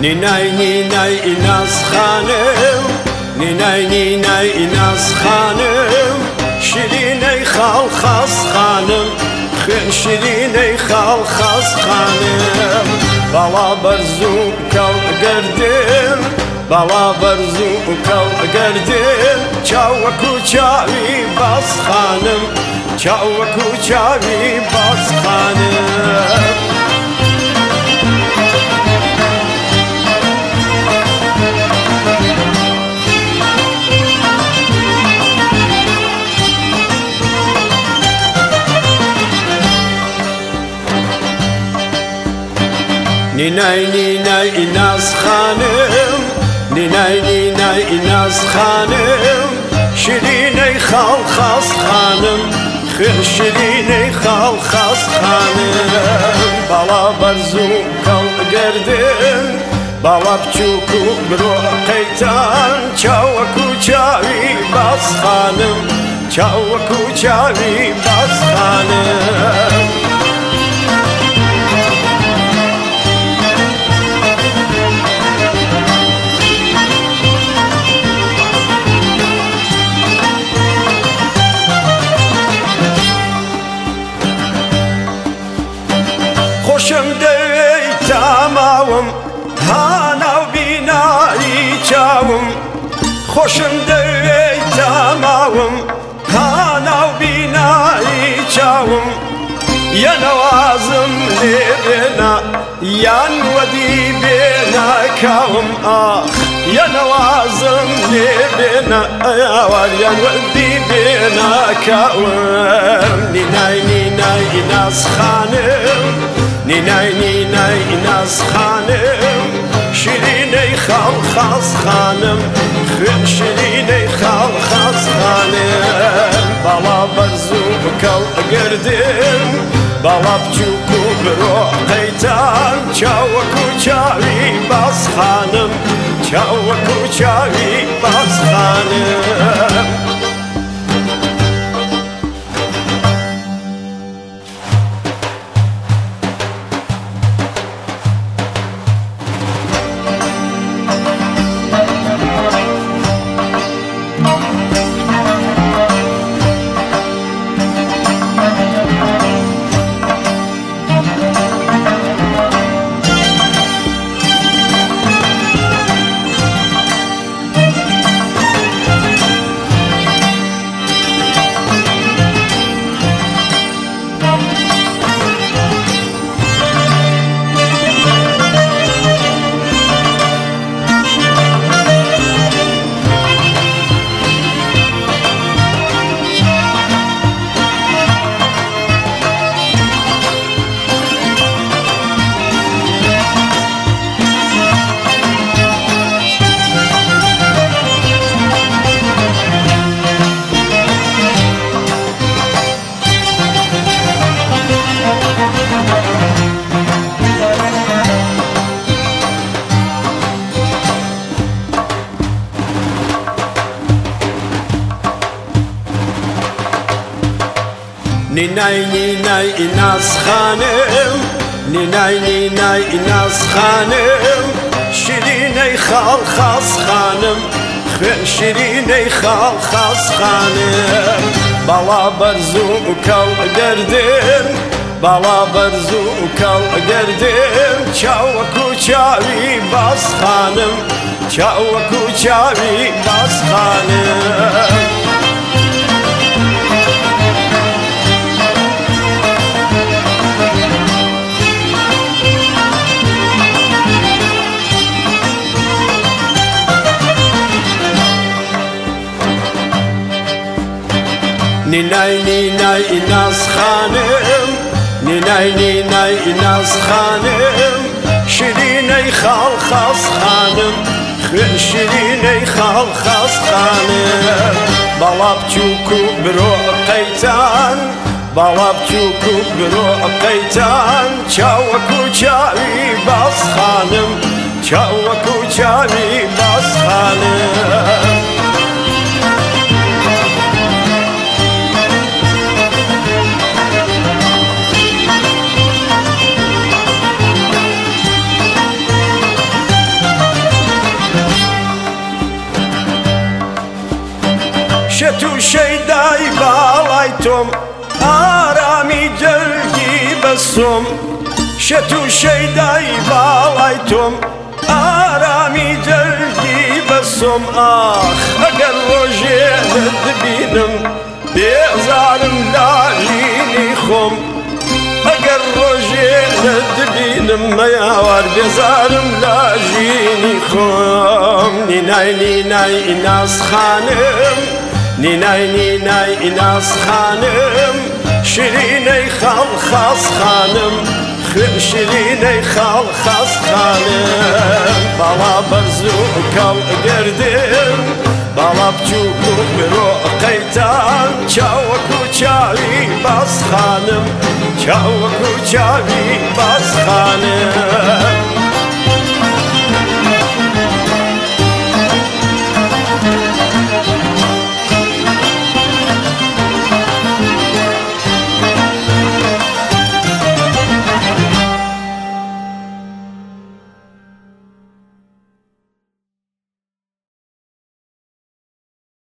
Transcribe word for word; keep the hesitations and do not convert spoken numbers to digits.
Ninay ninay inaz hanım, Ninay ninay inaz hanım, Şiriney halkas hanım, Xen şiriney halkas hanım. Bala barzu kal gerdim, Bala barzu kal gerdim, Çava kuçavi bas hanım, Çava kuçavi bas hanım. Ninay ninay inaz hanım, Ninay ninay inaz hanım, Şiriney halkas hanım, Xen şiriney halkas hanım. Bala barzu kal gerdim, Bala pçuku bro kaytan, Çava kuçavi bas hanım, Çava kuçavi bas hanım. Hoşum dey tamamım, hanav binayı çavım. Hoşum dey tamamım, hanav binayı çavım. Yanavazım lebena, yan vadi bena kavım. Ah, yanavazım lebena, var yan vadi bena kavım. Ninay ninay inaz hanım, Ninay ninay inaz hanım, Şiriney halkas hanım, Xen şiriney halkas hanım. Bala barzu kal gerdim, Bala pçuku bro kaytan, Çava kuçavi bas hanım, Çava kuçavi bas hanım. Ninay ninay inaz hanım, Ninay ninay inaz hanım, Şiriney halkas hanım, Xen şiriney halkas hanım. Bala barzu kal gerdim, Bala barzu kal gerdim, Çava kuçavi bas hanım, Çava kuçavi bas hanım. Ninay ninay inaz hanım, Ninay ninay inaz hanım, Şiriney halkas hanım, Xen şiriney halkas hanım. Bala pçuku bro kaytan, Bala pçuku bro kaytan, Çava kuçavi bas hanım, Çava kuçavi bas hanım. شتو شیدای بالای توم آرامی جرگی بسوم شتو شیدای بالای توم آرامی جرگی بسوم آخ اگر روژه دبینم بیزارم لاجینی خوم اگر روژه دبینم میاوار بیزارم لاجینی خوم نینای نینای ایناس خانم نینای نینای ایناس خانم شیرینی خال خاص خانم شیرینی خال خاص خانم بالا برزو کل گردم بالا بچوک و برو قیتان چاوکو چاوی باز خانم چاوکو چاوی باز خانم